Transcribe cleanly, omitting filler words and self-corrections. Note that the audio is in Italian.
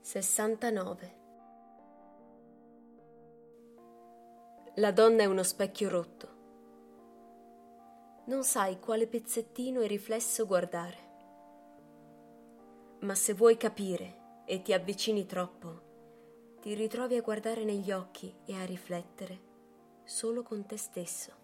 69. La donna è uno specchio rotto. Non sai quale pezzettino e riflesso guardare. Ma se vuoi capire e ti avvicini troppo, ti ritrovi a guardare negli occhi e a riflettere solo con te stesso.